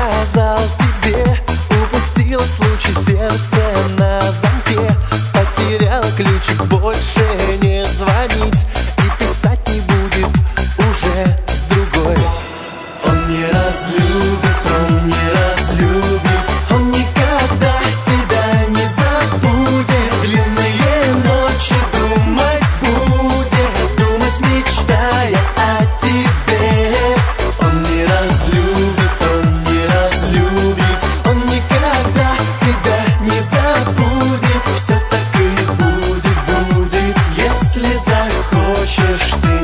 сказал тебе, упустила случай, сердце на замке. Потеряла ключик, больше не звонить и писать не будет уже с другой. Он не разлюбит, он не разлюбит, он никогда тебя не забудет. Длинные ночи думать будет, думать мечтая о тебе. Он не разлюбит, он не разлюбит, он никогда тебя не забудет. Все так и будет, если захочешь ты.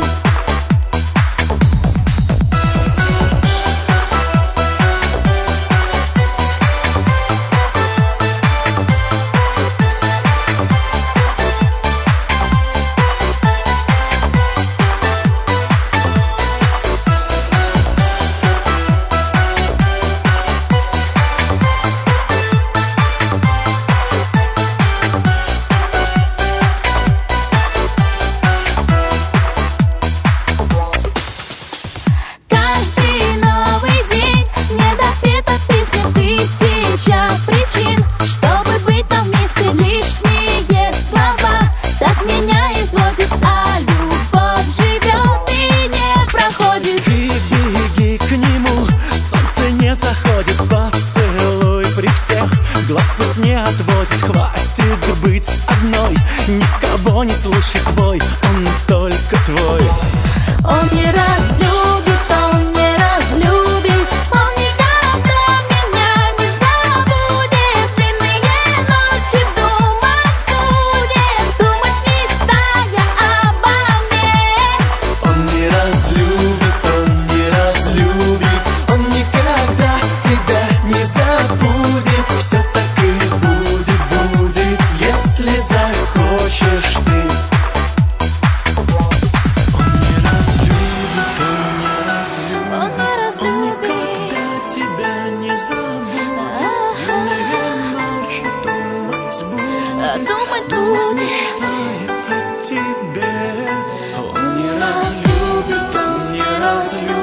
Заходит поцелуй при всех, глаз пусть не отводит. Хватит быть одной, никого не слушай твой, он только твой. Он не разлюбит, он не разлюбит, он никогда меня не забудет. Длинные ночи думать будет, думать мечтая обо мне. Он не разлюбит, он не разлюбит, он никогда тебя не забудет. Все так и будет, если захочешь ты. Он не разлюбит, он не разлюбит, он никогда тебя не забудет. Длинные ночи думать будет, мечтая о тебе. Он не разлюбит, он не разлюбит.